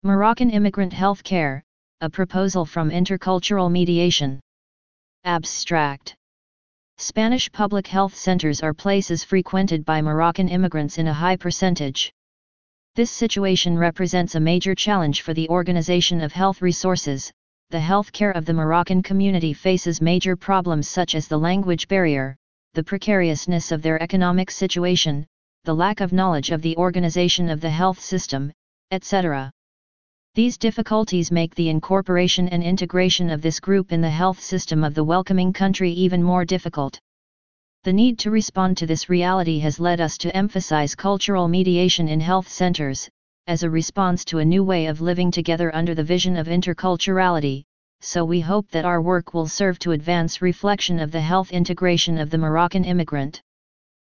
Moroccan Immigrant Health Care, a proposal from Intercultural Mediation. Abstract. Spanish public health centers are places frequented by Moroccan immigrants in a high percentage. This situation represents a major challenge for the organization of health resources. The healthcare of the Moroccan community faces major problems such as the language barrier, the precariousness of their economic situation, the lack of knowledge of the organization of the health system, etc. These difficulties make the incorporation and integration of this group in the health system of the welcoming country even more difficult. The need to respond to this reality has led us to emphasize cultural mediation in health centers, as a response to a new way of living together under the vision of interculturality, so we hope that our work will serve to advance reflection of the health integration of the Moroccan immigrant.